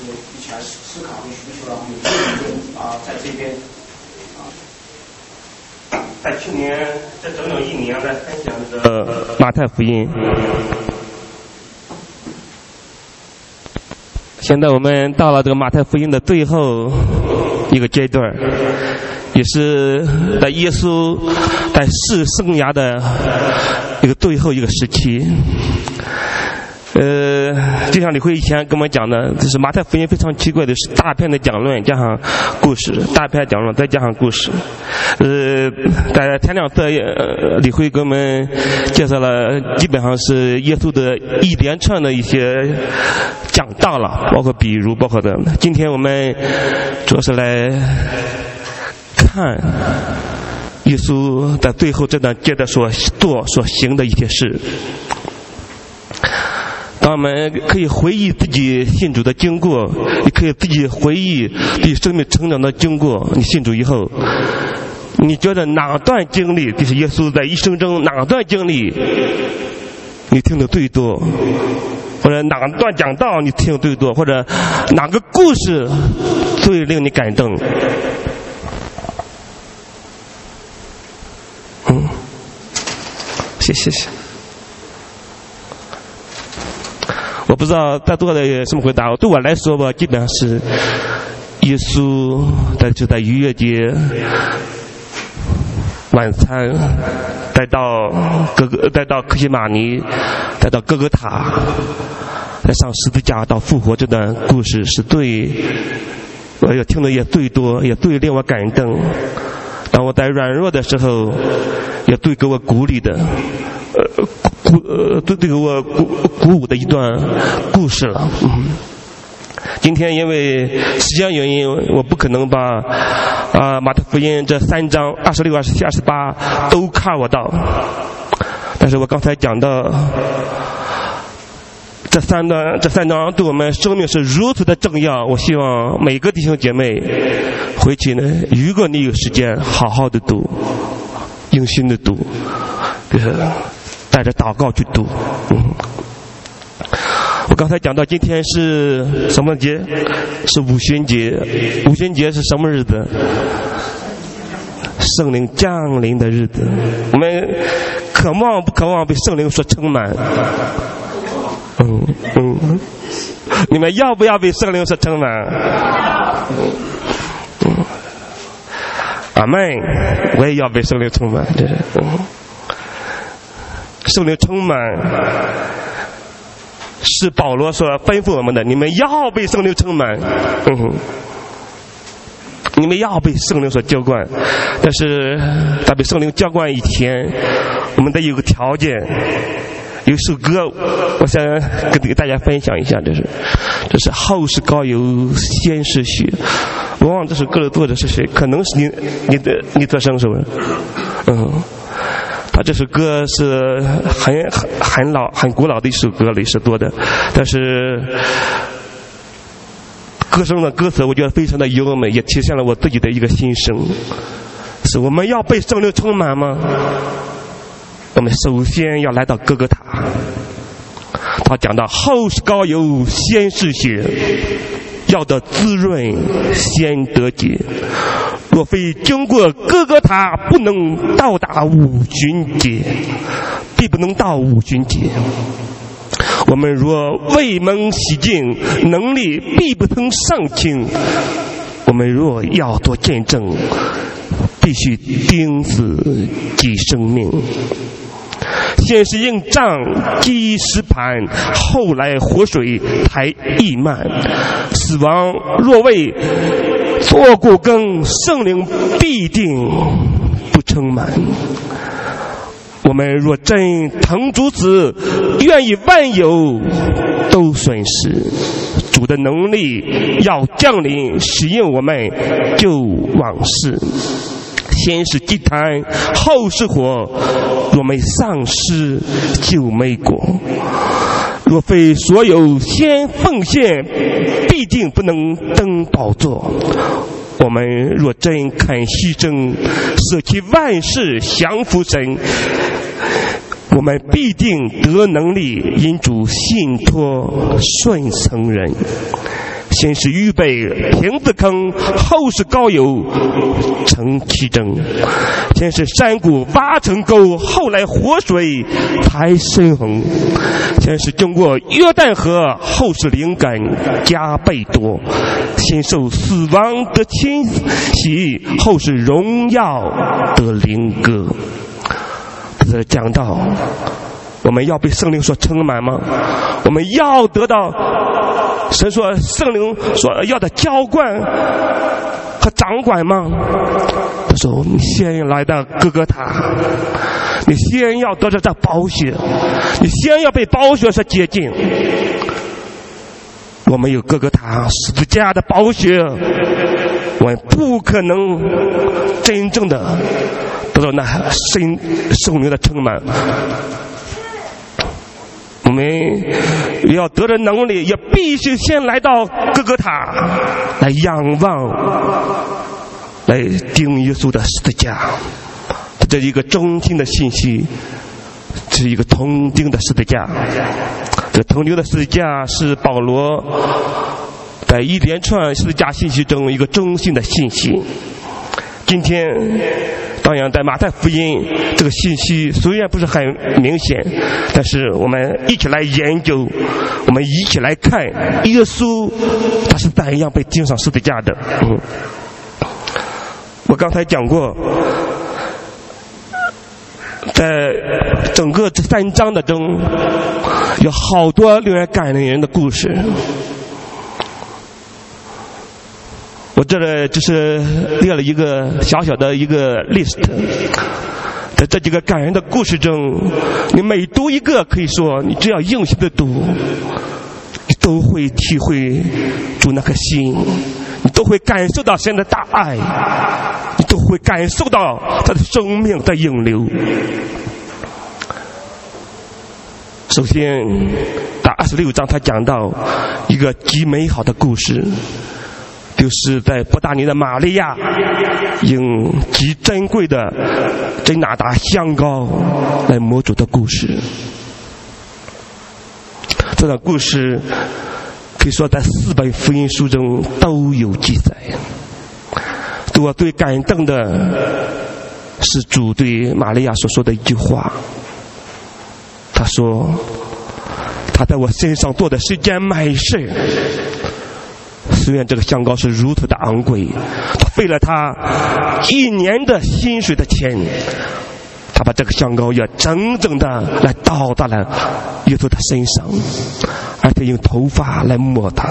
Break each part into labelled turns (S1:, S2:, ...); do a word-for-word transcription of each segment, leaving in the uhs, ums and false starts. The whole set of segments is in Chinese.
S1: 们一起来思考和寻求了。有些人啊，在这边啊，
S2: 在去年这整整一年来分享这个马太福音。现在我们到了这个马太福音的最后一个阶段，也是在耶稣在世生涯的一个最后一个时期。呃，就像李辉以前跟我们讲的，就是马太福音非常奇怪的是大片的讲论加上故事，大片讲论再加上故事。呃，在前两次呃，李辉给我们介绍了，基本上是耶稣的一连串的一些讲道了，包括比如包括的。今天我们主要是来看耶稣在最后这段接着所做所行的一些事。当我们可以回忆自己信主的经过，也可以自己回忆自己生命成长的经过。你信主以后，你觉得哪段经历就是耶稣在一生中哪段经历你听的最多，或者哪段讲道你听的最多，或者哪个故事最令你感动？嗯，谢谢谢。我不知道在座的有什么回答。对我来说吧，基本上是耶稣在就在逾越节晚餐，再到哥哥，再到客西马尼，再到哥哥塔，再上十字架到复活，这段故事是最我也听的也最多，也最令我感动。当我在软弱的时候，也最给我鼓励的，呃。鼓呃，都对我鼓鼓舞的一段故事了。嗯，今天因为时间原因，我不可能把啊马太福音这三章二十六、二十七、二十八都看我到。但是我刚才讲到这三段这三章对我们生命是如此的重要，我希望每个弟兄姐妹回去呢，如果你有时间，好好的读，用心的读，就是带着祷告去读。嗯，我刚才讲到今天是什么节？是五旬节。五旬节是什么日子？圣灵降临的日子。我们渴望不渴望被圣灵所充满？嗯嗯，你们要不要被圣灵所充满？嗯，阿们，我也要被圣灵充满。这是嗯。圣灵充满是保罗所吩咐我们的，你们要被圣灵充满。嗯哼，你们要被圣灵所浇灌。但是在被圣灵浇灌以前，我们得有个条件。有一首歌我想跟大家分享一下，这是这是后世高油先是血。我忘了这首歌的作者是谁，可能是你你的你的生是不是？嗯，他这首歌是很很很老很古老的一首歌了，是多的，但是歌声的歌词我觉得非常的优美，也体现了我自己的一个心声。是我们要被圣灵充满吗？我们首先要来到哥哥塔。他讲到后是高油先是血，要得滋润先得解。若非经过哥哥塔，不能到达五旬节，必不能到五旬节。我们若未蒙洗净，能力必不能上清。我们若要做见证，必须钉死己生命。先是用杖击石盘，后来活水抬溢漫。死亡若未做过羹，圣灵必定不充满。我们若真疼主子，愿意万有都损失，主的能力要降临，使用我们救往事。先是祭坛，后是火，若没丧失就没果。若非所有先奉献，必定不能登宝座。我们若真肯牺牲，舍弃万事降服神，我们必定得能力，因主信托顺从人。 先是预备亭子坑，后是高有成其正；先是山谷挖成沟，后来活水才深恒；先是经过约旦河，后是灵感加倍多；先受死亡得清洗，后是荣耀得灵歌。这讲到我们要被圣灵所充满吗？我们要得到神说圣灵所要的浇灌和掌管吗？他说你先来到哥哥塔，你先要得着这宝血，你先要被宝血所洁净。我们有哥哥塔十字架的宝血，我们不可能真正的得到那圣圣灵的充满。我们要得着能力，也必须先来到哥哥塔，来仰望，来盯耶稣的十字架。这是一个中心的信息，这是一个同钉的十字架。这同钉的十字架是保罗在一连串十字架信息中一个中心的信息。今天当然在马太福音这个信息虽然不是很明显，但是我们一起来研究，我们一起来看耶稣他是怎样被钉上十字架的。嗯，我刚才讲过，在整个这三章的中有好多令人感人的故事。我这里就是列了一个小小的一个 list， 在这几个感人的故事中，你每读一个，可以说你只要用心的读，你都会体会主那颗心，你都会感受到神的大爱，你都会感受到他的生命的涌流。首先到二十六章他讲到一个极美好的故事，就是在伯大尼的玛利亚用极珍贵的真哪达香膏来抹主的故事。这段故事可以说在四本福音书中都有记载。对我最感动的是主对玛利亚所说的一句话，他说他在我身上做的是件美事。虽然这个香膏是如此的昂贵，他费了他一年的薪水的钱，他把这个香膏也整整的来倒在了耶稣的身上，而且用头发来抹他。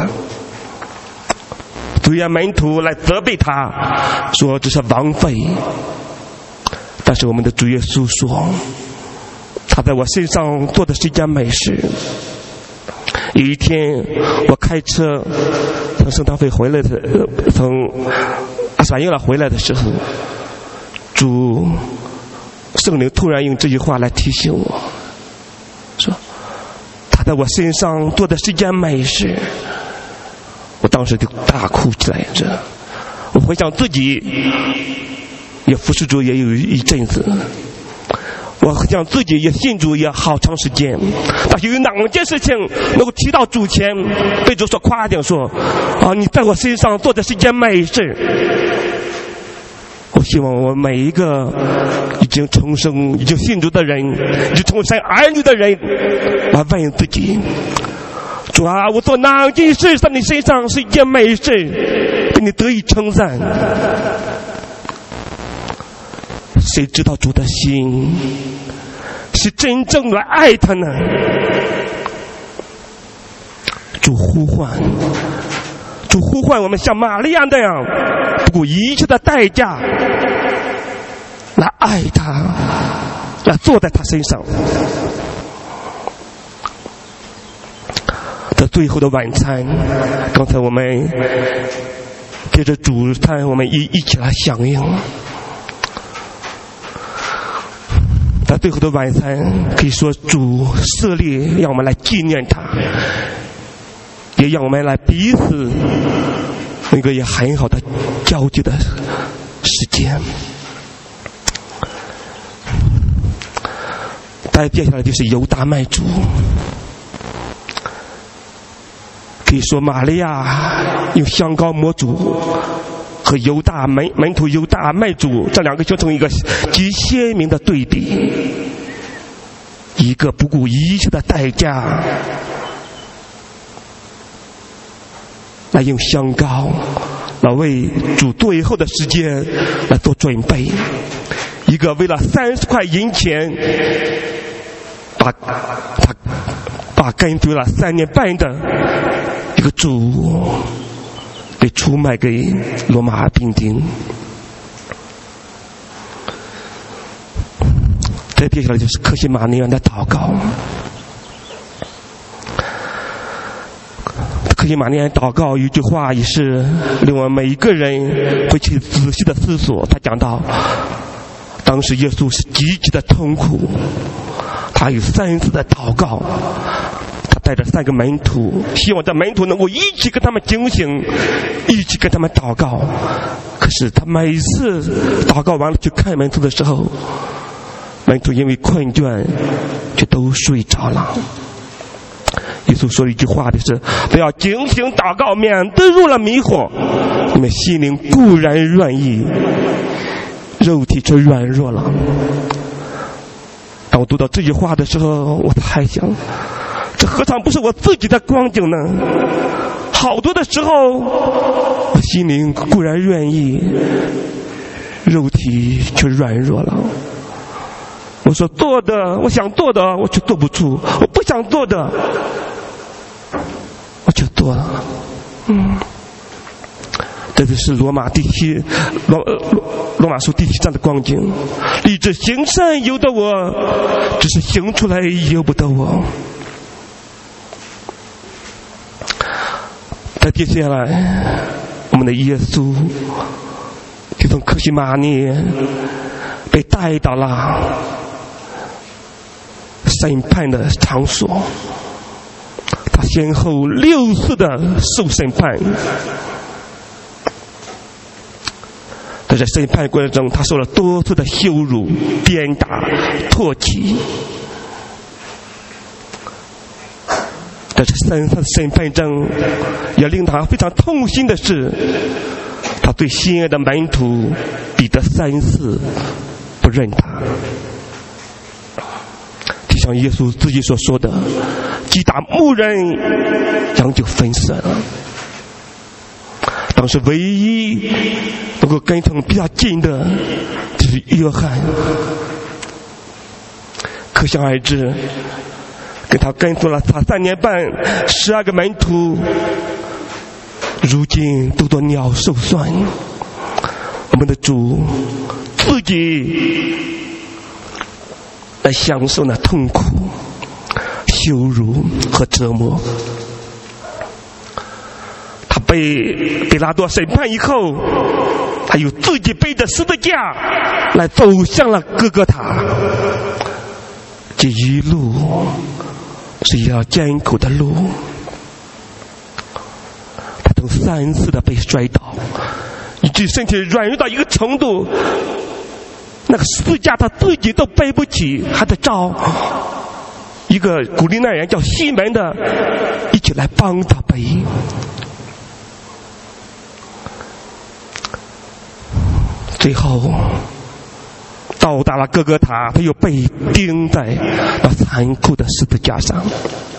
S2: 虽然门徒来责备他说这是枉费，但是我们的主耶稣说他在我身上做的是一件美事。有一天我开车从圣堂会回来的，从阿斯瓦因拉回来的时候，主圣灵突然用这句话来提醒我，说他在我身上做的是一件美事。我当时就大哭起来着。我回想自己也服侍主也有一阵子，我想自己也信主也好长时间，但是有哪件事情能够提到主前，被主所夸奖说啊，你在我身上做的是一件美事。我希望我每一个已经重生已经信主的人，已经成为神儿女的人，来问自己，主啊，我做哪件事在你身上是一件美事，给你得以称赞。谁知道主的心是真正来爱他呢？主呼唤，主呼唤我们像玛利亚那样不顾一切的代价来爱他，来坐在他身上。这最后的晚餐，刚才我们接着主餐，我们一一起来响应。在最后的晚餐，可以说主设立让我们来纪念他，也让我们来彼此那个也很好的交集的时间。再接下来就是犹大卖主。 可以说玛利亚用香膏抹主，和犹大门门徒犹大卖主这两个就成一个极鲜明的对比，一个不顾一切的代价来用香膏来为主最后的时间来做准备，一个为了三十块银钱把他把跟随了三年半的一个主被出卖给罗马兵丁。再接下来就是客西马尼园的祷告。客西马尼园祷告有一句话也是令我们每一个人会去仔细的思索。他讲到当时耶稣是极其的痛苦，他有三次的祷告，他带着三个门徒，希望这门徒能够一起跟他们警醒，一起跟他们祷告。可是他每次祷告完了去看门徒的时候，门徒因为困倦就都睡着了。耶稣说了一句话，就是不要警醒祷告，免得入了迷惑。你们心灵固然愿意，肉体却软弱了。当我读到这句话的时候，我还想，这何尝不是我自己的光景呢？好多的时候我心灵固然愿意，肉体却软弱了。我说做的，我想做的我却做不出，我不想做的我就做了。嗯，这就是罗马第七罗罗罗马书第七章的光景。立志行善由得我，只是行出来由不得我。再接下来，我们的耶稣就从客西马尼被带到了审判的场所，他先后六次的受审判。在审判过程中，他受了多次的羞辱、鞭打、唾弃。在这三次审判中，也令他非常痛心的是，他最心爱的门徒彼得三次不认他。就像耶稣自己所说的，击打牧人，羊就分散了。当时唯一能够跟从比较近的就是约翰，可想而知，跟他跟随了他三年半，十二个门徒，如今都做鸟兽算。我们的主自己来享受那痛苦、羞辱和折磨。他被比拉多审判以后，他又自己背着十字架来走向了哥哥塔。这一路是一条艰苦的路，他曾三次的被摔倒，以致身体软弱到一个程度，那个十字架他自己都背不起，还得找一个古利奈人叫西门的一起来帮他背。最后到达了哥哥塔，他又被钉在那残酷的十字架上。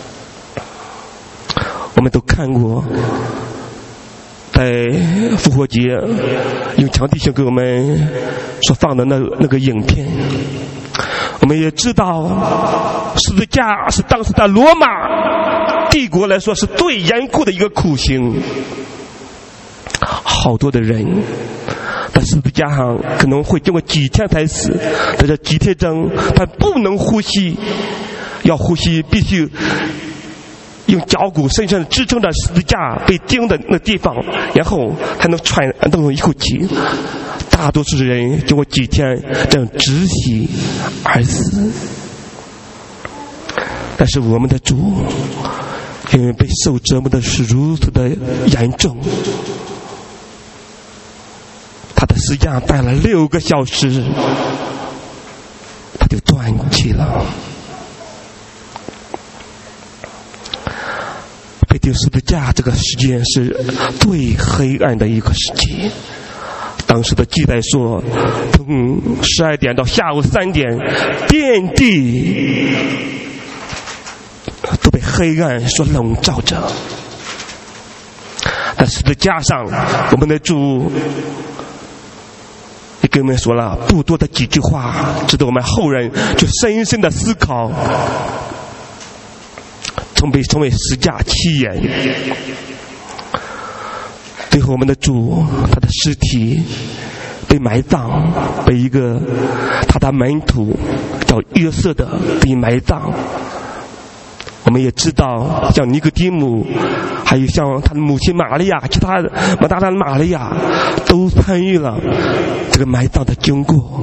S2: 我们都看过在复活节用强弟兄给我们所放的那那个影片，我们也知道十字架是当时在罗马帝国来说是最严酷的一个酷刑。好多的人在十字架上可能会经过几天才死，在这几天中他不能呼吸，要呼吸必须用脚骨深深支撑着十字架被钉的那地方，然后才能喘能一口气。大多数人经过几天这样窒息而死。但是我们的主因为被受折磨的是如此的严重，他的十字架带了六个小时，他就断气了。 被钉十字架这个时间是最黑暗的一个时期。当时的记载说，从十二点到下午三点，遍地都被黑暗所笼罩着。在十字架上，我们的主也给我们说了不多的几句话，值得我们后人去深深的思考，从被称为十架七言。最后我们的主，他的尸体被埋葬，被一个他的门徒叫约瑟的被埋葬。我们也知道，像尼哥底母，还有像他的母亲玛利亚，其他的马大拉玛利亚，都参与了这个埋葬的经过。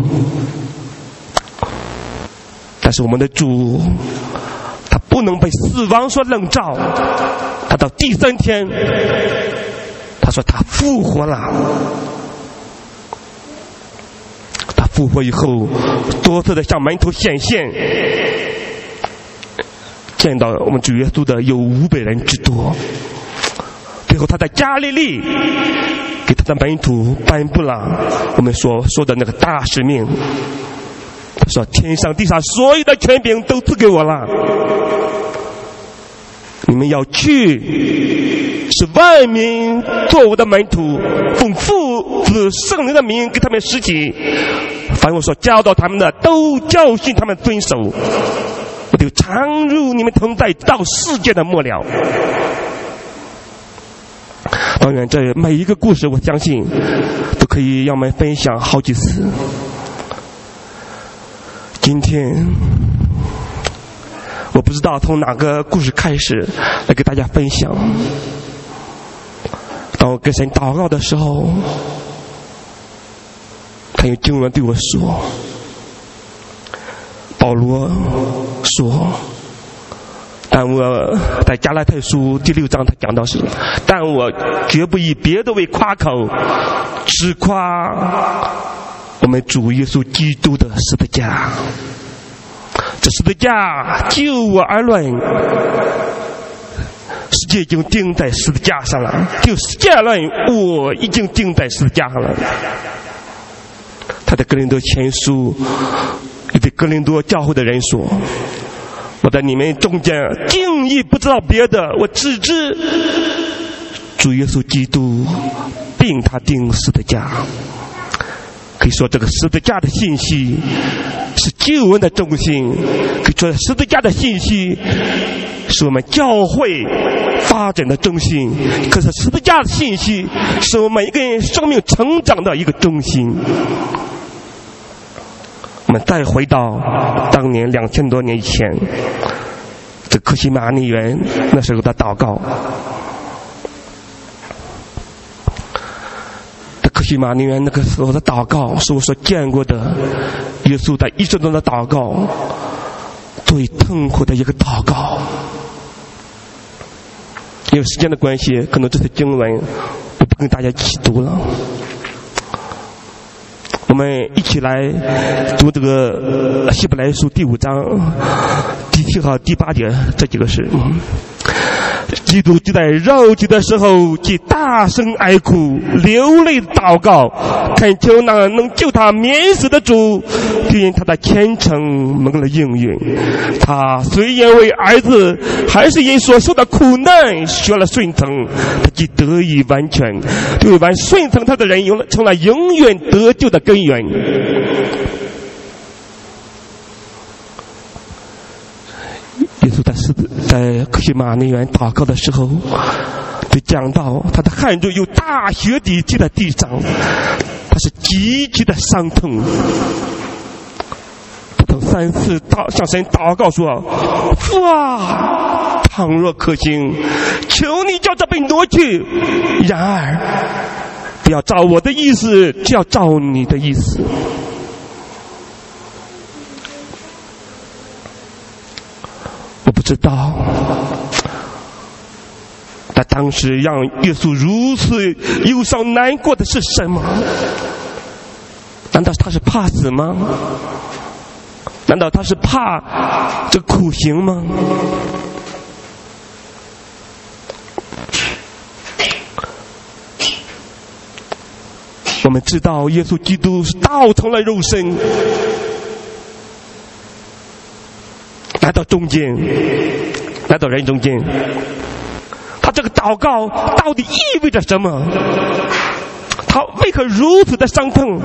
S2: 但是我们的主，他不能被死亡所笼罩，他到第三天，他说他复活了。他复活以后，多次的向门徒显现，见到我们主耶稣的有五百人之多。最后他在加利利给他的门徒颁布了我们所说的那个大使命。他说天上地上所有的权柄都赐给我了，你们要去，使万民做我的门徒，奉父子圣灵的名给他们施洗，凡我所教导他们的都教训他们遵守，我就常入你们同在到世界的末了。当然这每一个故事我相信都可以让我们分享好几次。今天我不知道从哪个故事开始来给大家分享。当我跟神祷告的时候，他用经文对我说，保罗说，但我在加拉太书第六章他讲到是，但我绝不以别的为夸口，只夸我们主耶稣基督的十字架。这十字架就我而论，世界已经钉在十字架上了，就世界而论，我已经钉在十字架上了。他在哥林多前书也对哥林多教会的人说，我在你们中间竟亦不知道别的，我只知主耶稣基督并他钉十字架。可以说这个十字架的信息是救恩的中心，可以说十字架的信息是我们教会发展的中心，可是十字架的信息是我们每一个人生命成长的一个中心。我们再回到当年两千多年以前，这客西马尼园那时候的祷告，客西马尼园那个时候的祷告是我所见过的耶稣在一生中的祷告最痛苦的一个祷告。因为时间的关系，可能这些经文我不跟大家一起读了，我们一起来读这个希伯来书第五章第七号第八节这几个诗。基督就在肉体的时候，即大声哀哭，流泪祷告，恳求那能救他免死的主，就因他的虔诚蒙了应允。他虽因为儿子，还是因所受的苦难学了顺从，他即得以完全，对完顺从他的人有了成了永远得救的根源。耶稣在十字在客西马尼园祷告的时候，就讲到他的汗珠有大血滴积在地上，他是极其的伤痛。他曾三次祷向神祷告说：“父啊，倘若可行，求你叫这被挪去。然而，不要照我的意思，只要照你的意思。”我不知道，但当时让耶稣如此忧伤难过的是什么？难道他是怕死吗？难道他是怕这苦刑吗？ 我们知道耶稣基督是道成了肉身，来到中间，来到人中间。他这个祷告到底意味着什么？他为何如此的伤痛？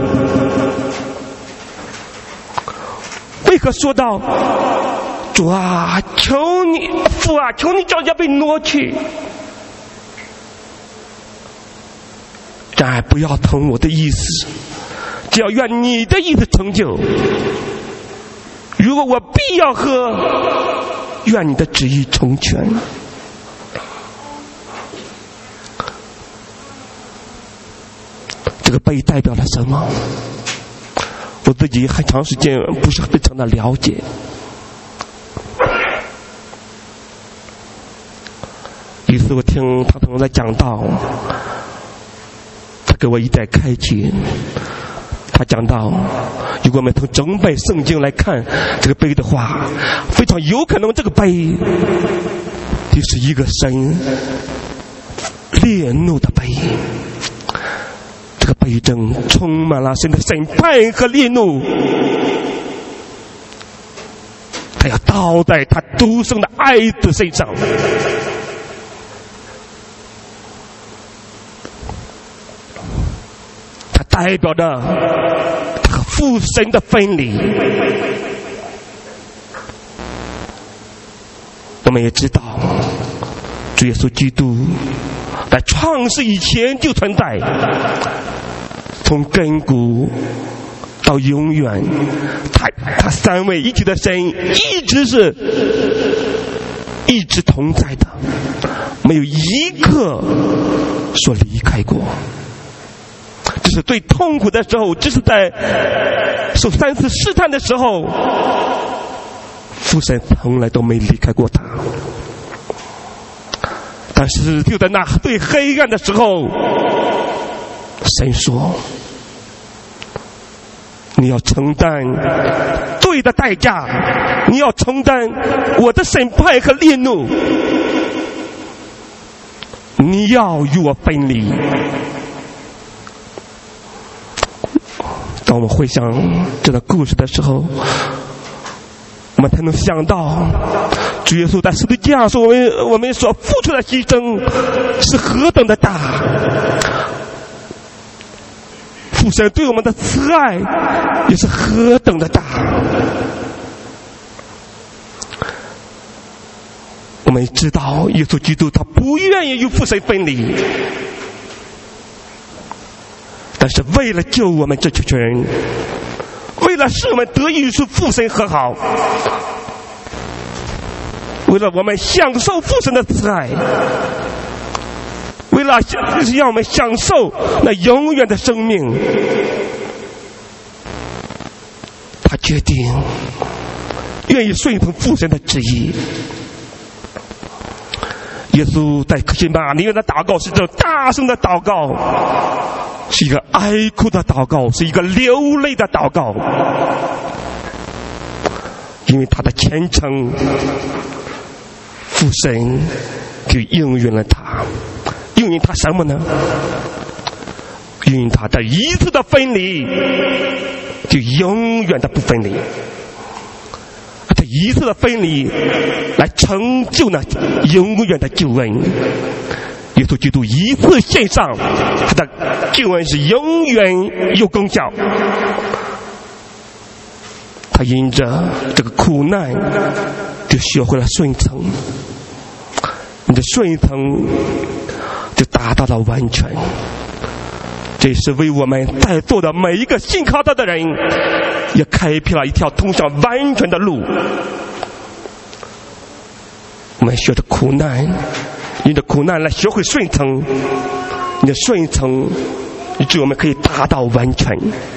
S2: 为何说到主啊，求你，父啊，求你叫人家被挪去，然而不要同我的意思，只要愿你的意思成就。如果我必要喝，愿你的旨意成全。这个杯代表了什么？我自己很长时间不是非常的了解。有一次我听唐同在讲道，他给我一再开启。他讲到，如果我们从整本圣经来看这个杯的话，非常有可能这个杯就是一个神烈怒的杯。这个杯中充满了神的审判和烈怒，他要倒在他独生的爱子身上。它代表着他和父神的分离。我们也知道，主耶稣基督在创世以前就存在，从亘古到永远，他他三位一体的神一直是一直同在的，没有一刻说离开过。只是最痛苦的时候，只是在受三次试探的时候，父神从来都没离开过他。但是就在那最黑暗的时候，神说你要承担罪的代价，你要承担我的审判和烈怒，你要与我分离。当我们回想这个故事的时候，我们才能想到主耶稣在十字架上说我们我们所付出的牺牲是何等的大，父神对我们的慈爱也是何等的大。我们知道耶稣基督他不愿意与父神分离，但是为了救我们这群人，为了使我们得以与父神和好，为了我们享受父神的慈爱，为了让我们享受那永远的生命，他决定愿意顺从父神的旨意。耶稣在客西马尼园的祷告是这大声的祷告，是一个哀哭的祷告，是一个流泪的祷告，因为他的虔诚，父神就应允了他。应允他什么呢？应允他这一次的分离就永远的不分离，这一次的分离来成就那永远的救恩。耶稣基督一次献上，他的救恩是永远有功效。他因着这个苦难就学会了顺从，你的顺从就达到了完全。这是为我们在座的每一个信靠他的人也开辟了一条通向完全的路。我们学着苦难，你的苦难来学会顺从，你的顺从以致我们可以达到完全。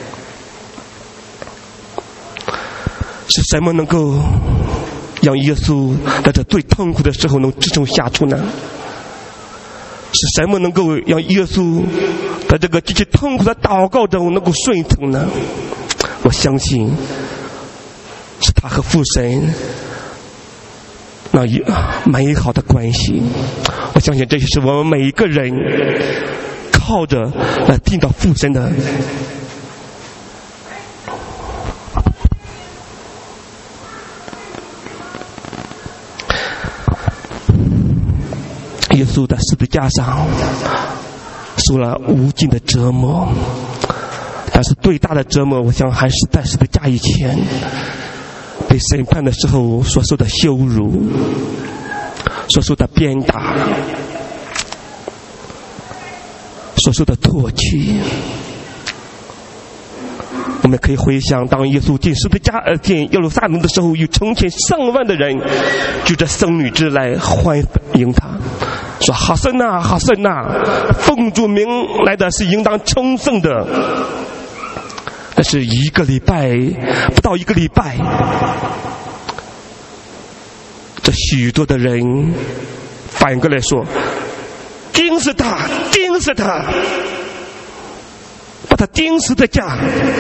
S2: 是什么能够让耶稣在这最痛苦的时候能支撑下去呢？是什么能够让耶稣在这个极其痛苦的祷告中能够顺从呢？我相信是他和父神那美好的关系。我相信这就是我们每一个人靠着来听到父神的。耶稣在十字架上受了无尽的折磨，但是最大的折磨，我想还是在十字架以前被审判的时候所受的羞辱，所受的鞭打，所受的唾弃。我们可以回想，当耶稣进十字架呃进耶路撒冷的时候，有成千上万的人举着圣女枝来欢迎他，说哈森呐哈森呐，奉主名来的是应当称颂的。但是一个礼拜不到一个礼拜，这许多的人反过来说，钉死他，钉死他，把他钉死在家。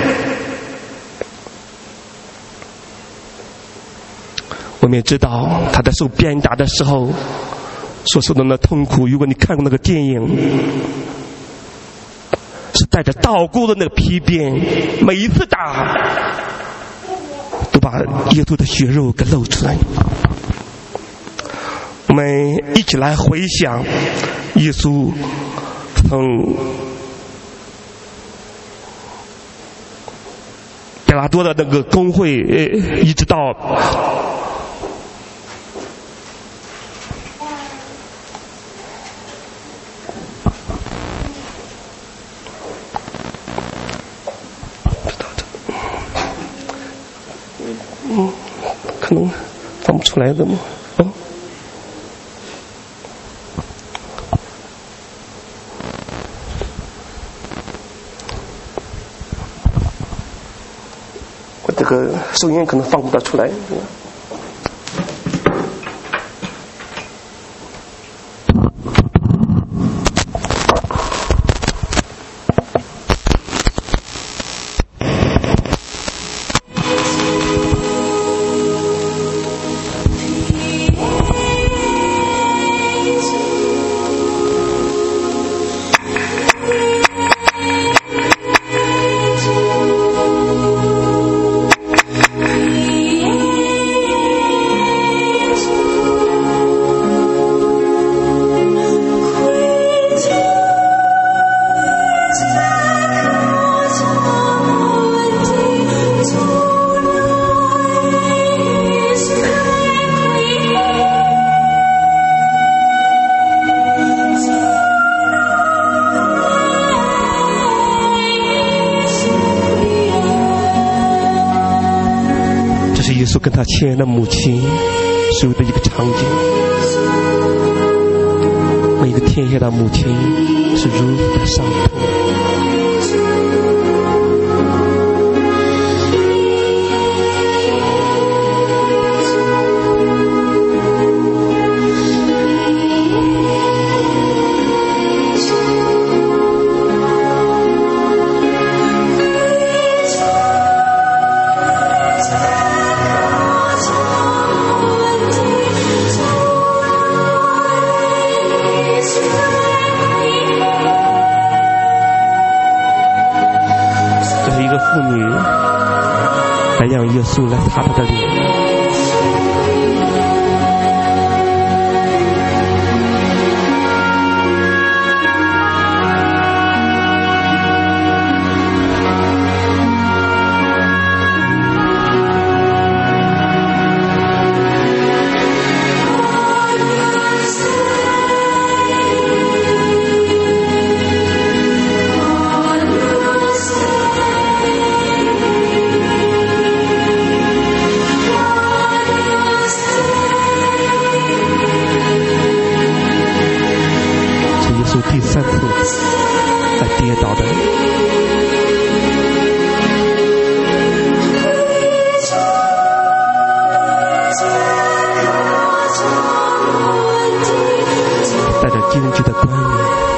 S2: 我们也知道他在受鞭打的时候所受的那痛苦，如果你看过那个电影，是带着刀钩的那个皮鞭，每一次打都把耶稣的血肉给露出来。我们一起来回想耶稣从比拉多的那个公会一直到嗯，可能放不出来的吗？嗯，我这个收音可能放不得出来。跟他亲爱的母亲所有的一个场景，为一个天下的母亲是如此的伤痛。耶稣来擦他的脸，第三次来跌倒的，带着惊惧的观念，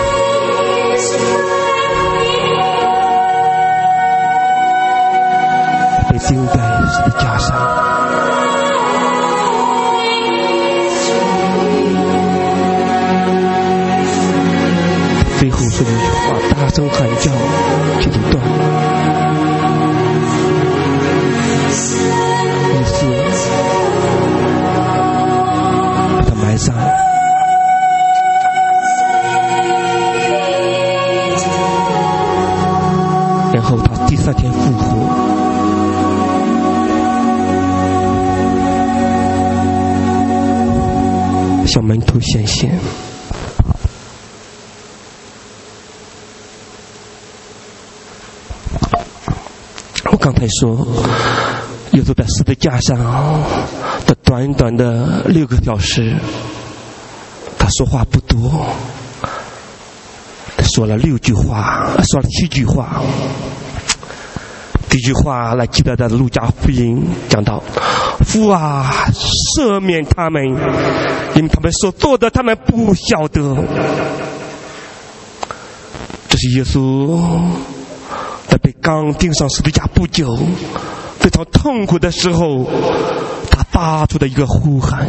S2: 被钉在十字架上。最后说一句话。 大声喊叫，就就断了。于是把他埋葬。然后他第三天复活，向门徒显现。我刚才说，耶稣在十字架上的短短的六个小时，他说话不多，说了六句话，说了七句话。第一句话来记得在路加福音讲到，父啊，赦免他们，因为他们所做的他们不晓得。这是耶稣在被刚钉上十字架不久，非常痛苦的时候，他发出的一个呼喊。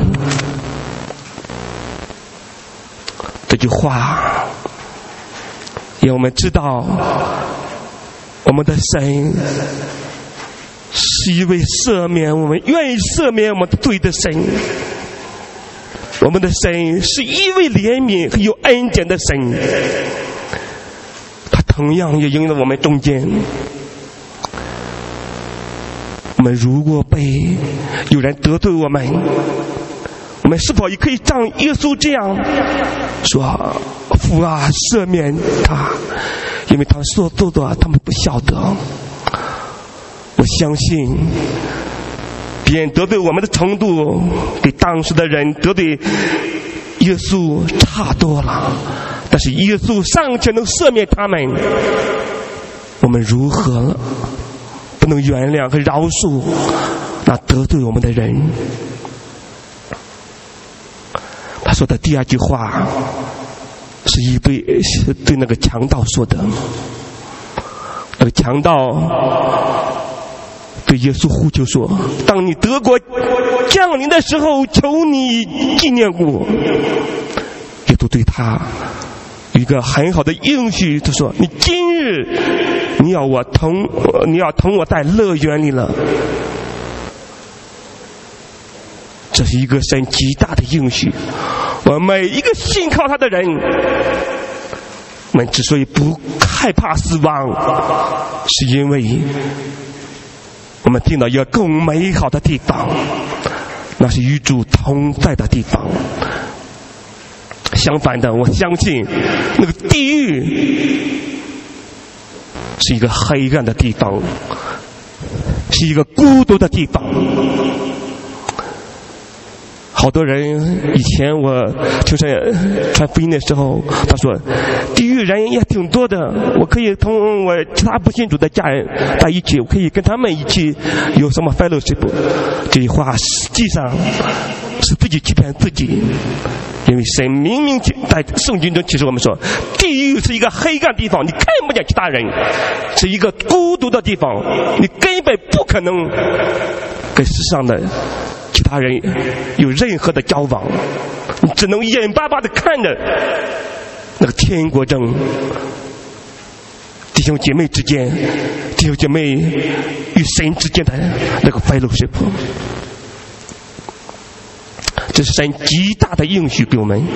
S2: 这句话让我们知道，我们的神是一位赦免我们、愿意赦免我们罪的神。我们的神是一位怜悯和有恩典的神，他同样也应在我们中间。我们如果被有人得罪我们，我们是否也可以像耶稣这样说，父啊，赦免他，因为他所做的他们不晓得。我相信别人得罪我们的程度比当时的人得罪耶稣差多了，但是耶稣尚且能赦免他们，我们如何不能原谅和饶恕那得罪我们的人？他说的第二句话是一对是对那个强盗说的。那个强盗对耶稣呼求说，当你德国降临的时候，求你纪念我。耶稣对他有一个很好的应许，他说，你今日你要我同你要同我在乐园里了。这是一个神极大的应许。我每一个信靠他的人，我们之所以不害怕死亡，是因为我们听到一个更美好的地方，那是与主同在的地方。相反的，我相信那个地狱是一个黑暗的地方，是一个孤独的地方。好多人以前我就是传福音的时候，他说地狱人也挺多的，我可以同我其他不信主的家人在一起，我可以跟他们一起有什么 fellowship。 这句话实际上是自己欺骗自己，因为神明明在圣经中其实我们说，地狱是一个黑暗地方，你看不见其他人，是一个孤独的地方，你根本不可能跟世上的其他人有任何的交往，你只能眼巴巴地看着那个天国中弟兄姐妹之间、弟兄姐妹与神之间的那个 fellowship。 这是神极大的应许给我们。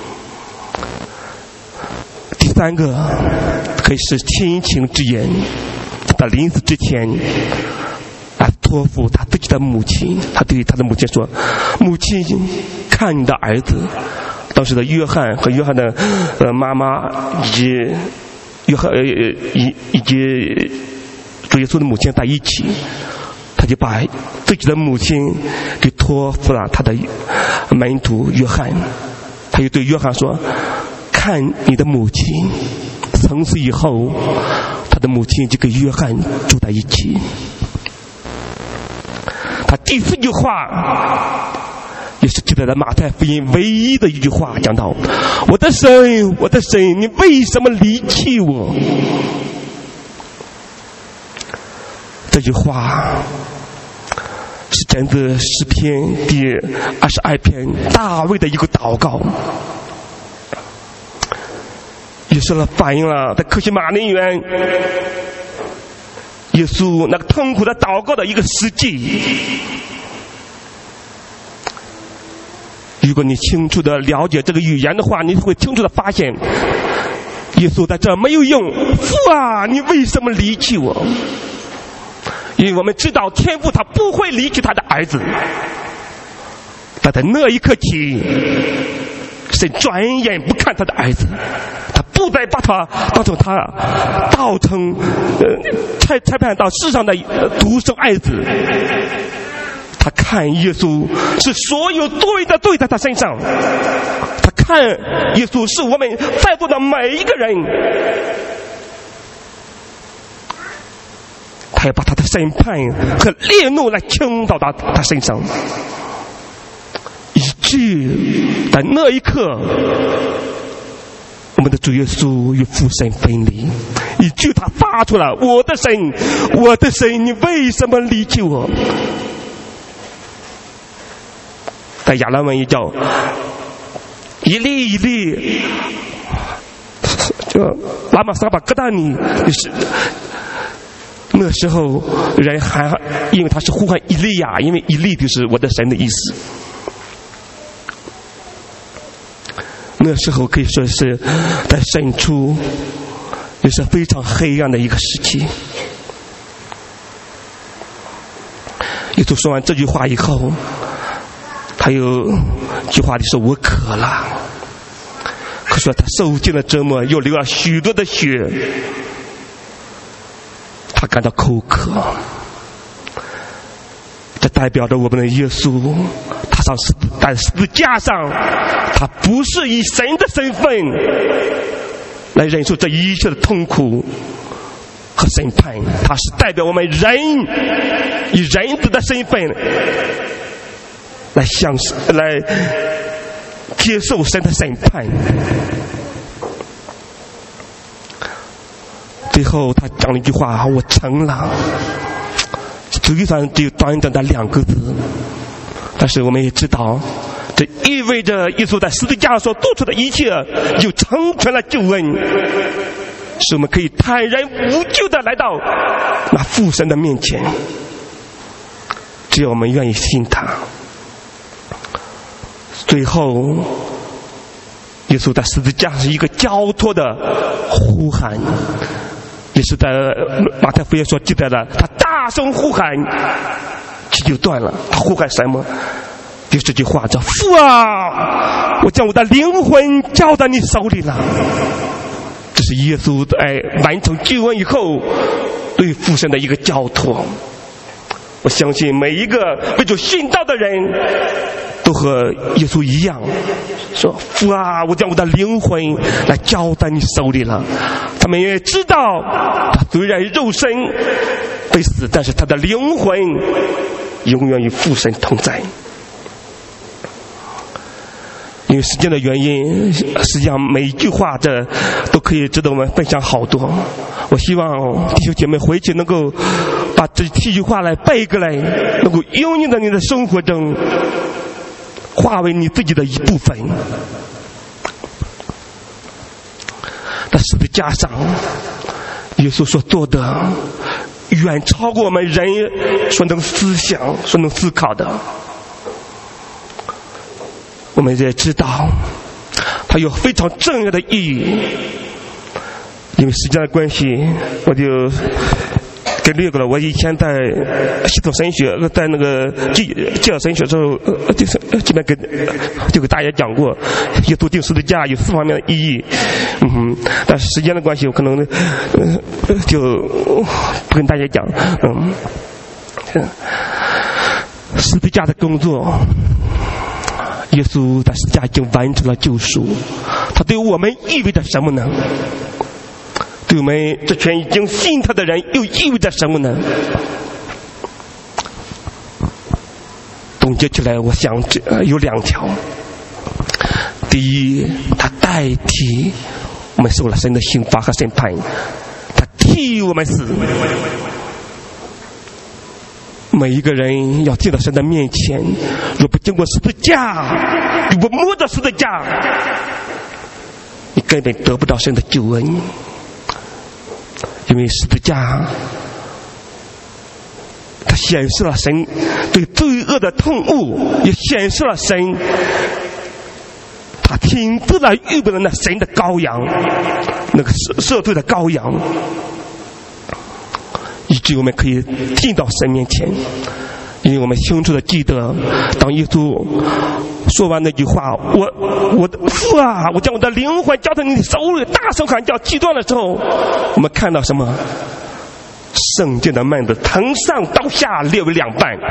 S2: 第三个可以是亲情之言，在临死之前来托付他自己的母亲，他对他的母亲说，母亲，看你的儿子。当时的约翰和约翰的呃妈妈以及约翰呃以以及主耶稣的母亲在一起，他就把自己的母亲给托付了他的门徒约翰。他又对约翰说，看你的母亲。从此以后，他的母亲就跟约翰住在一起。他第四句话也是记载在马太福音唯一的一句话，讲到，我的神，我的神，你为什么离弃我？这句话是整个诗篇第二十二篇大卫的一个祷告。耶稣了反映了在客西马尼园耶稣那个痛苦的祷告的一个实际。如果你清楚的了解这个语言的话，你会清楚的发现耶稣在这没有用，父啊，你为什么离弃我？因为我们知道天父他不会离弃他的儿子，但在那一刻起，神转眼不看他的儿子，他不再把他当成他道成呃裁裁判到世上的独生儿子。他看耶稣是所有对的对在他身上，他看耶稣是我们在座的每一个人，他要把他的审判和烈怒来倾倒到他身上，以致在那一刻我们的主耶稣与父神分离，以致他发出了我的神，我的神，你为什么离弃我？在亚兰文也叫一粒一粒，就拉玛撒巴格达尼，就是那时候人还因为他是呼唤以利亚，因为以利就是我的神的意思。那时候可以说是在深处也是非常黑暗的一个时期。耶稣说完这句话以后，他有句话里说我渴了，可是他受尽了折磨，又流了许多的血，他感到口渴。这代表着我们的耶稣他上十在十字架上，他不是以神的身份来忍受这一切的痛苦和审判，他是代表我们人以人子的身份来享受来接受神的审判。最后他讲了一句话，我成了，实际上只有短短的两个字，但是我们也知道这意味着耶稣在十字架上所做出的一切就成全了救恩，使我们可以坦然无惧的来到那父神的面前，只要我们愿意信他。最后耶稣在十字架上是一个交托的呼喊，也是在马太福音所记载的，他大声呼喊，气就断了。他呼喊什么？就这句话叫父啊，我将我的灵魂交在你手里了。这是耶稣在完成救恩以后对父神的一个交托。我相信每一个为主信道的人都和耶稣一样，说父啊，我将我的灵魂来交在你手里了。他们也知道他虽然肉身被死，但是他的灵魂永远与父神同在。因为时间的原因，实际上每一句话这都可以值得我们分享好多。我希望弟兄姐妹回去能够把这七句话来背过来，能够应用在你的生活中，化为你自己的一部分。在十字架上，耶稣所做的远超过我们人所能思想、所能思考的。我们也知道它有非常重要的意义。因为时间的关系，我就给略过了。我以前在系统神学，在那个介介绍神学的时候，就是这边给就给大家讲过，耶稣钉十字架有四方面的意义。嗯，但是时间的关系，我可能呃就不跟大家讲。嗯，十字架的工作，耶稣在十字架已经完成了救赎，他对我们意味着什么呢？对我们这群已经信他的人又意味着什么呢？总结起来，我想这、呃、有两条。第一，他代替我们受了神的刑罚和审判，他替我们死。每一个人要进到神的面前，若不经过十字架，如果摸着十字架，你根本得不到神的救恩，因为十字架它显示了神对罪恶的痛恶，也显示了神他亲自来预备了那神的羔羊，那个赦赦罪的羔羊，以致我们可以进到神面前。因为我们清楚的记得，当耶稣说完那句话，我我的父啊，我将我的灵魂交在你的手里，大声喊叫击断的时候，我们看到什么？圣殿的幔子从上到下裂为两半。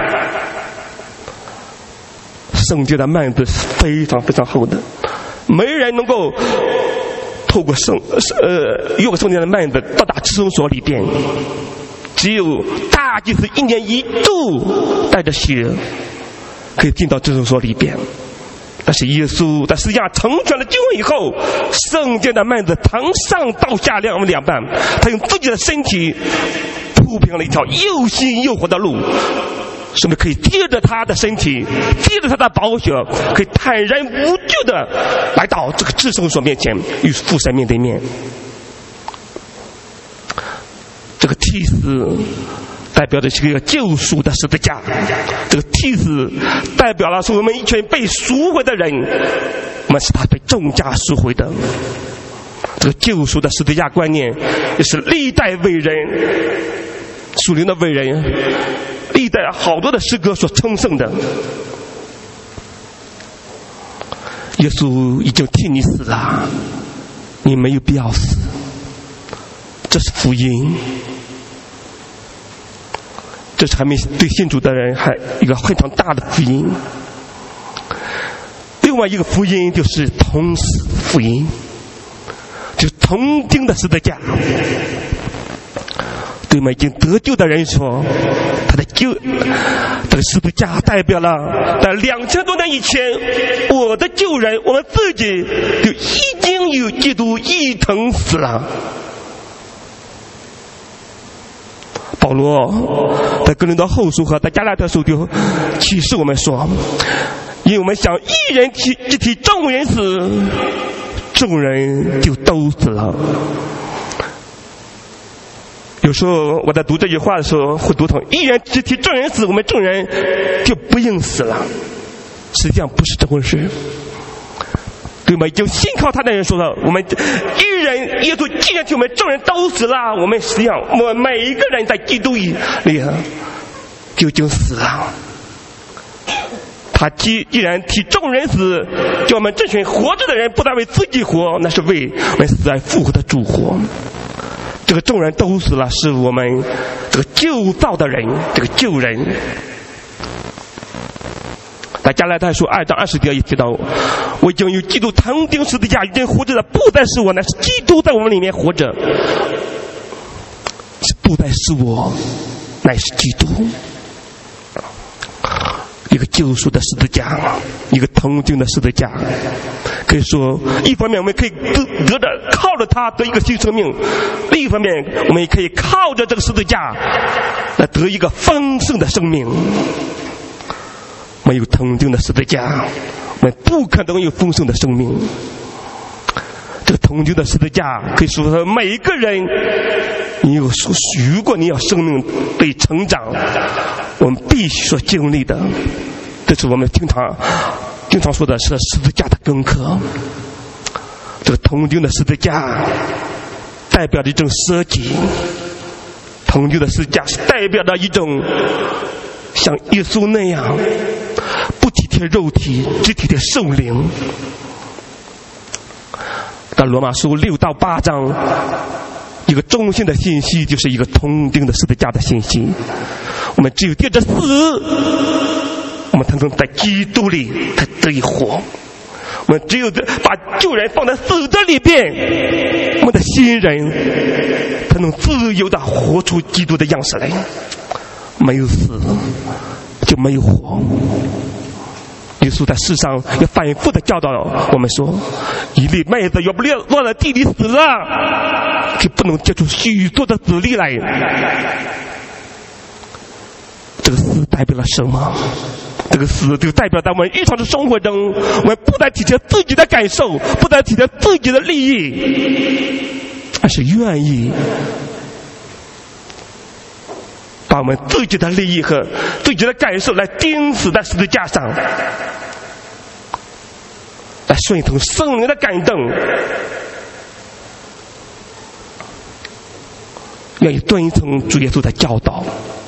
S2: 圣殿的幔子是非常非常厚的，没人能够透过圣呃越过圣殿的幔子到达至圣所里边。只有大祭司一年一度带着血可以进到至圣所里边。但是耶稣在十字架成全了救恩以后，圣殿的幔子从上到下裂为两半，他用自己的身体铺平了一条又新又活的路，使我们可以借着他的身体，借着他的宝血，可以坦然无惧的来到这个至圣所面前，与父神面对面。这个祭司代表的是一个救赎的十字架，这个祭司代表了是我们一群被赎回的人，我们是他被重价赎回的。这个救赎的十字架观念也是历代伟人属灵的伟人，历代好多的诗歌所称颂的。耶稣已经替你死了，你没有必要死，这是福音。这是还没对信主的人还一个非常大的福音。另外一个福音就是同死福音，就是同钉的十字架。对我们已经得救的人说，他的救这个十字架代表了在两千多年以前，我的救人，我们自己就已经与基督一同死了。保罗在哥林多后书和在加拉太书就启示我们说，因为我们想一人替只替众人死，众人就都死了。有时候我在读这句话的时候会读成一人只替众人死，我们众人就不应死了。实际上不是这回事。对吗？已经信靠他的人说了，我们一人耶稣既然替我们众人都死了，我们实际上我们每一个人在基督里就已经死了。他既既然替众人死，叫我们这群活着的人不再为自己活，那是为我们死而复活的主活。这个众人都死了，是我们这个救造的人，这个救人。在加拉太书二章二十节也提到，我已经与基督同钉十字架，已经活着的不再是我，乃是基督在我们里面活着。不再是我，乃是基督。一个救赎的十字架，一个同钉的十字架。可以说，一方面我们可以得得着靠着它得一个新生命，另一方面我们也可以靠着这个十字架来得一个丰盛的生命。没有同钉的十字架，我们不可能有丰盛的生命。这个同钉的十字架可以说每一个人，你有如果你要生命被成长，我们必须所经历的，这是我们经常经常说的是十字架的功课。这个同钉的十字架代表着一种舍己，同钉的十字架是代表着一种像耶稣那样不体贴肉体，只体贴圣灵。在罗马书六到八章，一个中心的信息就是一个同钉的十字架的信息。我们只有借着死，我们才能在基督里才得以活。我们只有把旧人放在死的里边，我们的新人才能自由地活出基督的样式来。没有死就没有活。耶稣在世上也反复的教导我们说，一粒麦子要不落在地里死了，就不能结出许多的子粒来。这个死代表了什么？ 这个死就代表在我们日常的生活中，我们不但体现自己的感受，不但体现自己的利益，而是愿意把我们自己的利益和自己的感受来钉死在十字架上，来顺从圣灵的感动，愿意遵从主耶稣的教导。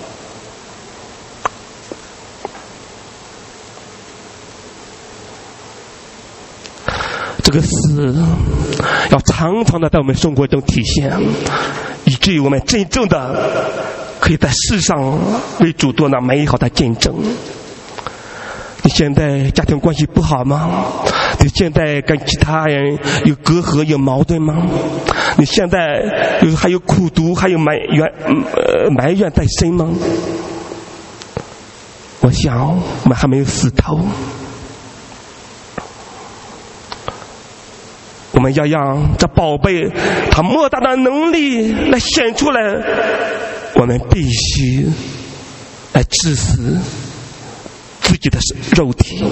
S2: 这个死要常常的在我们生活中体现，以至于我们真正的可以在世上为主做那美好的见证。你现在家庭关系不好吗？你现在跟其他人有隔阂有矛盾吗？你现在有还有苦毒还有埋怨呃埋怨在身吗？我想我们还没有死透，我们要让这宝贝他莫大的能力来显出来，我们必须来致死自己的肉体。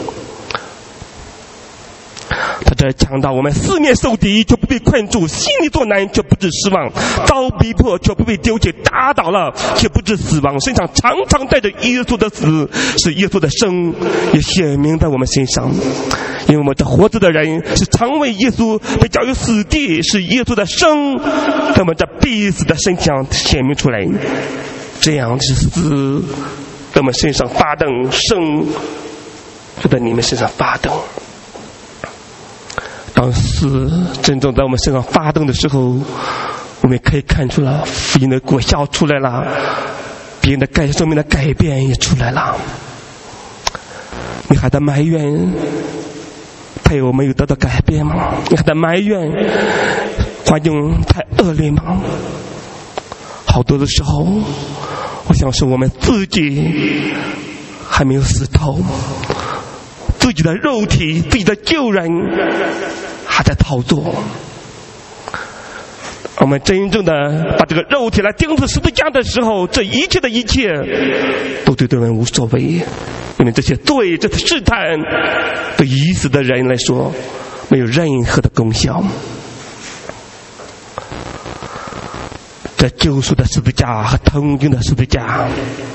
S2: 他这强调我们四面受敌却不被困住，心里作难却不致失望，遭逼迫却不被丢弃，打倒了却不致死亡，身上常常带着耶稣的死，使耶稣的生也显明在我们身上。因为我们这活着的人是常为耶稣被交于死地，是耶稣的生在我们这必死的身体上显明出来，这样是死在我们身上发动，生就在你们身上发动。当死真正在我们身上发动的时候，我们可以看出了福音的果效出来了，别人的改生命的改变也出来了。你还在埋怨配偶没有得到改变吗？你还在埋怨环境太恶劣吗？好多的时候我想是我们自己还没有死透，自己的肉体自己的旧人还在操作。我们真正的把这个肉体来钉死十字架的时候，这一切的一切都对我们无所谓，因为这些罪这些试探对已死的人来说没有任何的功效。这救赎的十字架和同经的十字架，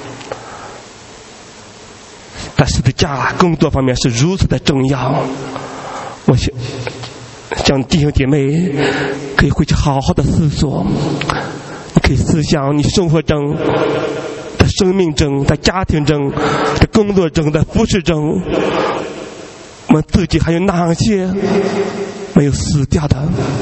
S2: 在十字架工作方面是如此的重要。我想像弟兄姐妹可以回去好好的思索，你可以思想你生活中在生命中在家庭中在工作中在服侍中，我们自己还有哪些没有死掉的？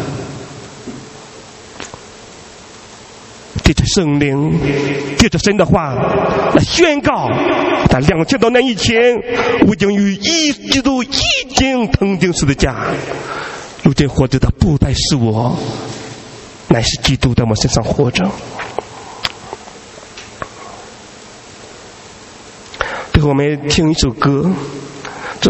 S2: 借着圣灵借着神的话来宣告，在两千多年以前我已经与一基督已经同经十字架，如今活着的不再是我，乃是基督在我身上活着。最后我们听一首歌，这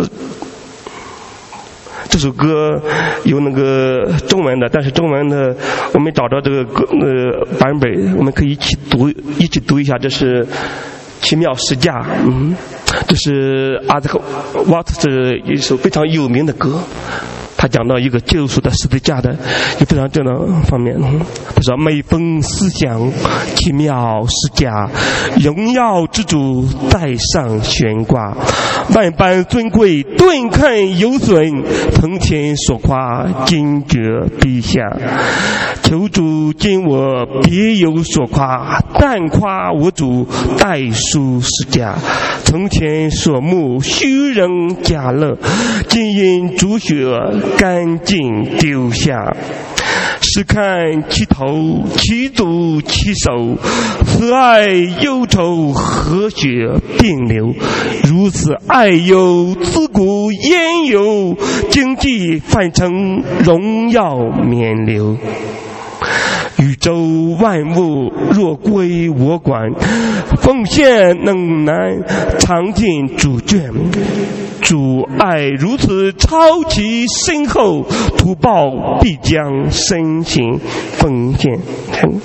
S2: 这首歌有那个中文的，但是中文的我没找到这个歌呃版本，我们可以一起读一起读一下。这是奇妙十架，嗯，这是阿兹克瓦特是一首非常有名的歌，他讲到一个救赎的十字架的一个非常重要的方面。他说每逢思想奇妙十架，荣耀之主在上悬挂，万般尊贵顿看有损，从前所夸今觉陛下，求主今我别有所夸，但夸我主代书十架，从前所慕虚荣假乐，今因主血干净丢下，试看其头其足其手，慈爱忧愁和血并流，如此爱忧自古焉有，经济泛成荣耀冕流。宇宙万物若归我管，奉献能难尝尽主眷，主爱如此超其深厚，图报必将身心奉献。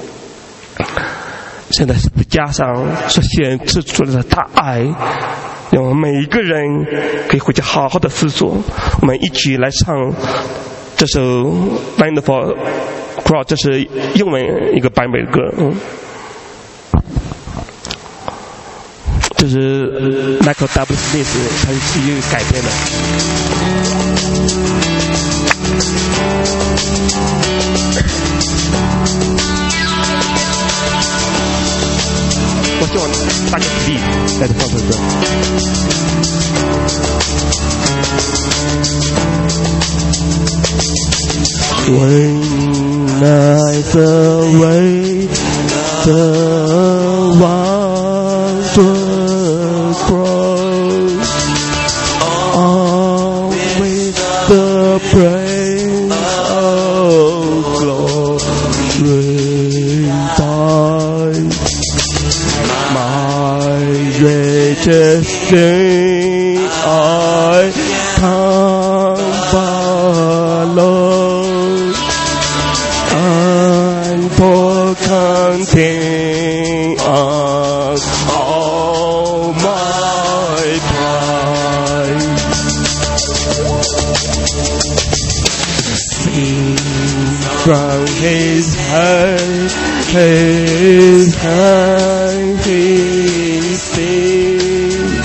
S2: 现在十字架上所显示出来的大爱， 让我们每一个人可以回去好好的思索。我们一起来唱这首《Wonderful Cross》，这是英文一个版本的歌，嗯，这是 Michael W. Smith 他是一个改编的。我希望大家鼓励在这放这歌。When I survey the wondrous cross, all with the praise of glory by my greatest sin I come follow and for content on all my pride. Sing from his hand, his hand, his sin,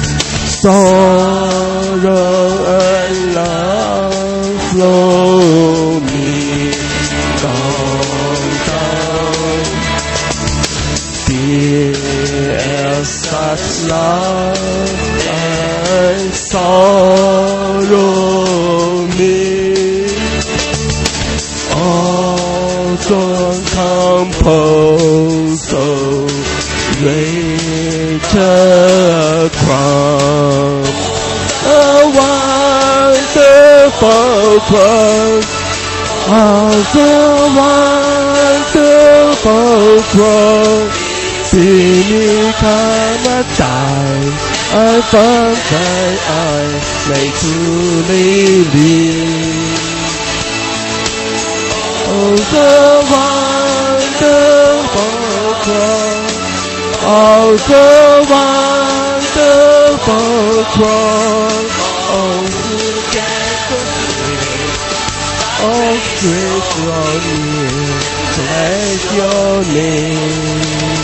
S2: sorrow and love flow me down, down. Dear such love and sorrow me, awesome compose so great a crown, a wonderful cross, of the wonderful cross, beneath and die, I found that I may truly live. Oh, the wonderful cross, oh, the wonderful cross, oh, who can forgive, oh, grace on me, bless your name.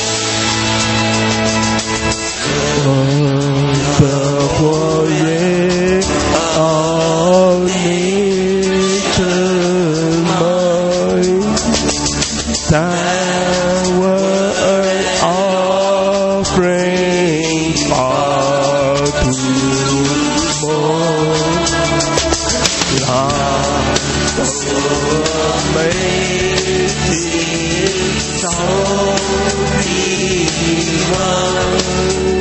S2: Wonderful, yeah, all nature mine, that were an offering far too more. Love so amazing, so divine,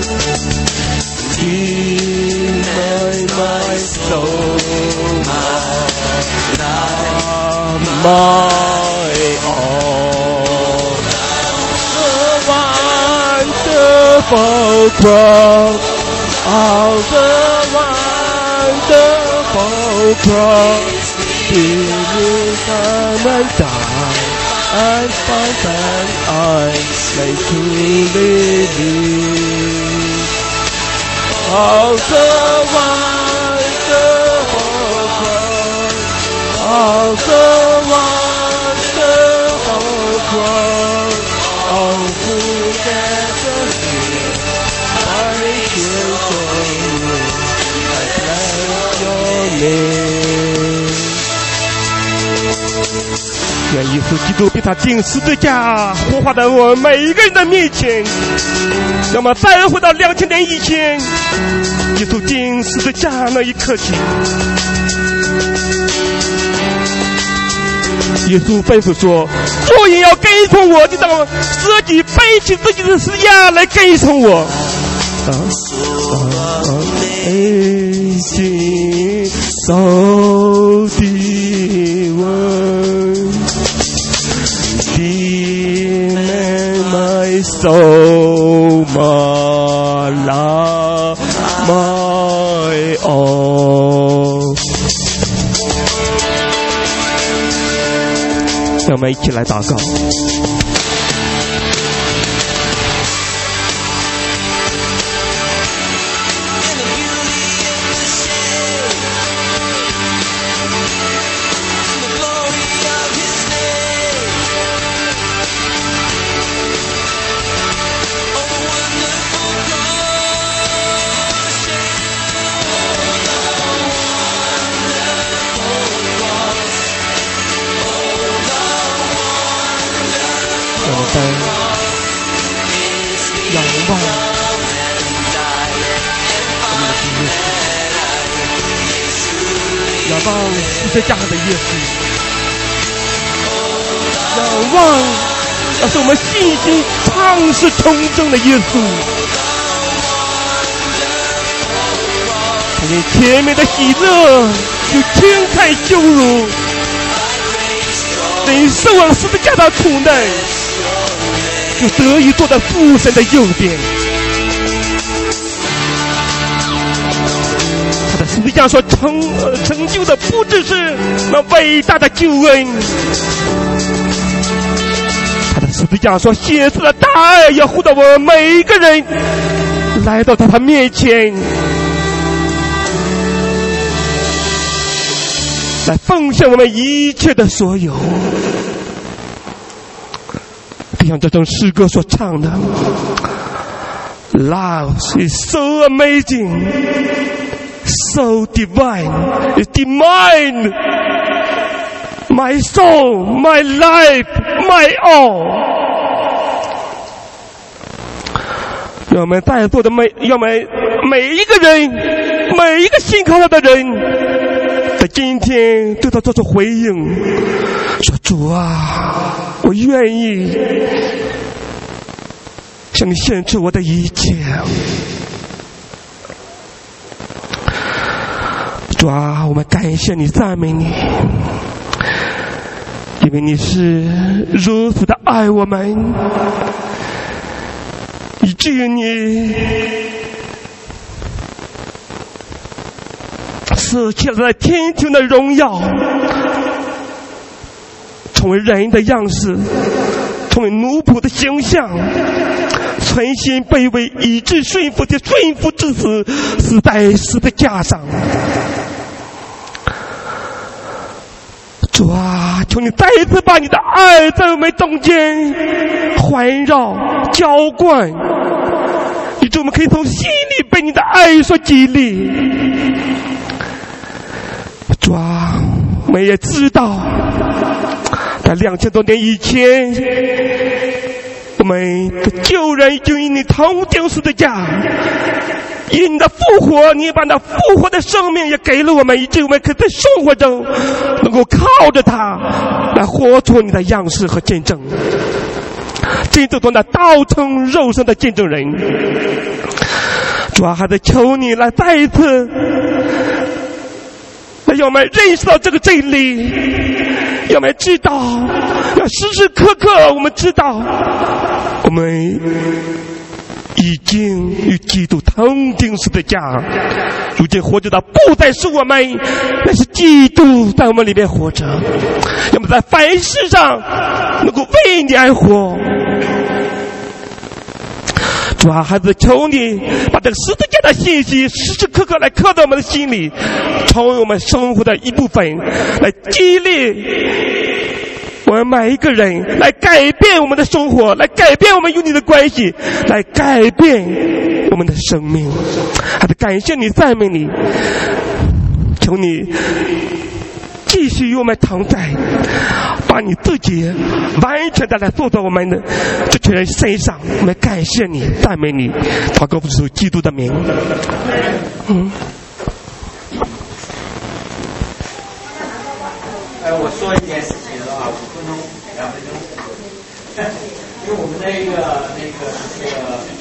S2: deny my soul, my all. The wonderful cross, oh, the wonderful cross, beneath and die, and find that I may truly live. Oh, the wonderful cross, oh, the wonderful cross, oh, who can forgive my guilt on you, I bless your name. 愿耶稣基督被他钉十字架活化在我们每一个人的面前。那么再回到两千年以前，耶稣钉十字架那一刻起，耶稣吩咐说：“若人要跟从我，就当自己背起自己的十字架来跟从我。”啊啊！内心受的问。Demon my soul, my love, my all. 让我们一起来祷告。 望我们的主耶稣，仰望十字架上的耶稣，仰望那是我们信心创始重生的耶稣。看见前面的喜乐，就轻看羞辱，忍受了十字架的苦难，就得以坐在父神的右边。他的十字架所成、呃、成就的不只是那伟大的救恩，他的十字架所显示的大爱，要护到我们每一个人来到他面前，来奉献我们一切的所有。就像这种诗歌所唱的 Love is so amazing, so divine, it's divine, my soul, my life, my all。 让我们在座的每让我们每一个人，每一个信靠他的人，在今天对他做出回应，说主啊，我愿意向你献出我的一切。主啊，我们感谢你，赞美你，因为你是如此的爱我们，以至于你舍弃了在天庭的荣耀，成为人的样式，成为奴仆的形象，存心卑微，以致顺服的顺服至死，死在十字架上。主啊，求你再一次把你的爱在我们中间环绕浇灌，以致我们可以从心里被你的爱所激励。主啊，我们也知道在两千多年以前，我们的旧人已经与你同钉十字架，因你的复活，你把那复活的生命也给了我们，以致我们可以在生活中能够靠着它来活出你的样式和见证，真正做那道成肉身的见证人。主啊，还在求你来再一次来让我们认识到这个真理，让我们知道，要时时刻刻我们知道我们已经与基督同钉十字架，如今活着的不再是我们，那是基督在我们里面活着，让我们在凡事上能够为你而活。主啊，孩子，求你把这个十字架的信息时时刻刻来刻在我们的心里，成为我们生活的一部分，来激励我们每一个人，来改变我们的生活，来改变我们与你的关系，来改变我们的生命。孩子，感谢你，赞美你，求你继续与我们同在，把你自己完全的来做到我们的这群人身上。我们感谢你，赞美你，祷告奉主基督的名。嗯。
S1: 哎，我说一件事情的话，五分钟、两分钟，因为我们那个那个那个。